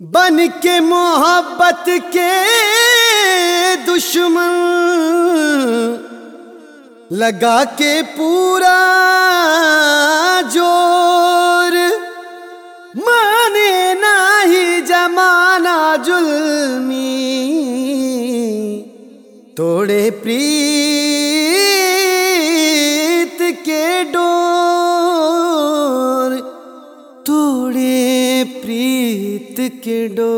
बन के मोहब्बत के दुश्मन लगा के पूरा जोर, माने नाही जमाना जुल्मी, तोड़े प्रीत के डोर, तोड़े प्रीत के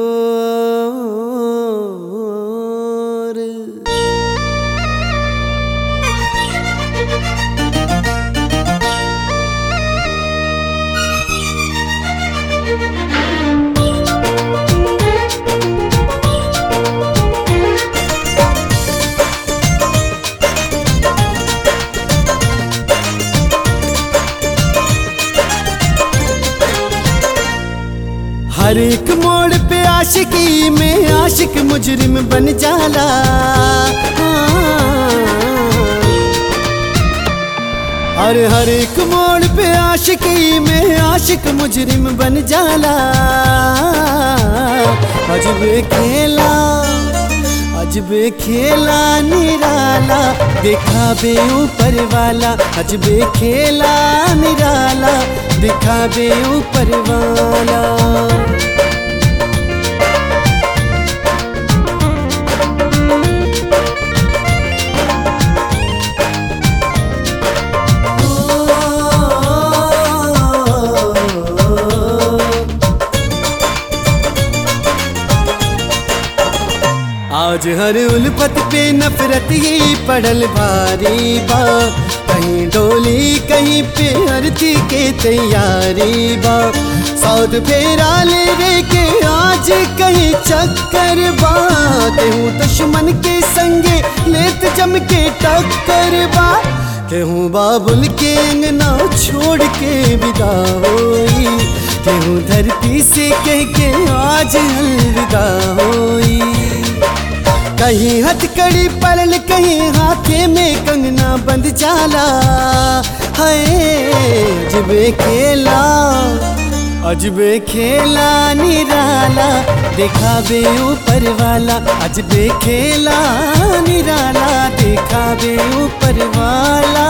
डोर। हर एक मोड़ पे आशिकी में आशिक मुजरिम बन जाला। और हर एक मोड़ पे आशिकी में आशिक मुजरिम बन जाला। अजबे खेला, अजबे खेला निराला, दिखावे ऊपर वाला। अजबे खेला निराला, दिखावे ऊपर वाला। आज हर उल्फत पे नफरत ही पड़ल भारी बा। कहीं डोली कहीं पे आरती के तैयारी बा। सौद फेरा ले रे के आज कहीं चक्कर बा। केहूँ दुश्मन के संगे लेत जम के टक्कर बा। केहूँ बाबुल के अंगना छोड़ के विदा होई। केहूँ धरती से कह के आज अलविदा होई। कहीं हथकड़ी पड़ल कहीं हाथे में कंगना बंद जाला। है अजबे खेला, अजबे खेला निराला, दिखावे ऊपर वाला। अजबे खेला निराला, दिखावे ऊपर वाला।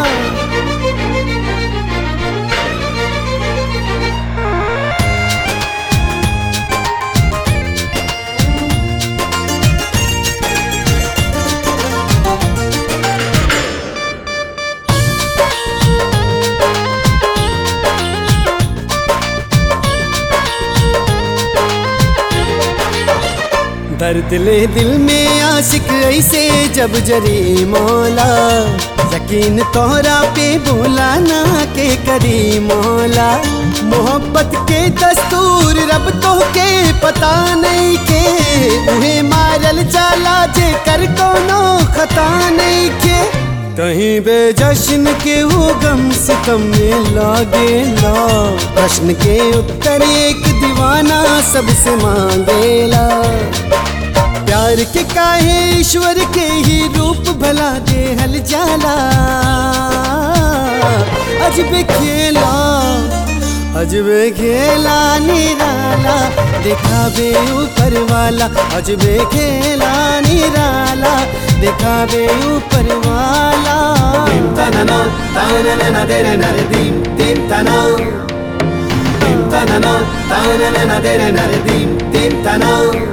दर्द ले दिल में आशिक ऐसे जब जरी मौला। यकीन तोहरा पे बोला ना के करी मौला। मोहब्बत के दस्तूर रब तो के पता नहीं के। उन्हें मारल जाला जे कर कोनो खता नहीं के। कहीं बेजश्न के वो गम सितम में लागेला। प्रश्न के उत्तर एक दीवाना सबसे मांगेला। प्यार के काहे ईश्वर के ही रूप भला दे हल जाला। अजबे खेला, अजबे खेला निराला, दिखावे ऊपर वाला। अजबे खेला निराला, दिखावे ऊपर वाला। dim tanana tanana dere nare dim dim tana, dim tanana tanana dere nare dim dim tana।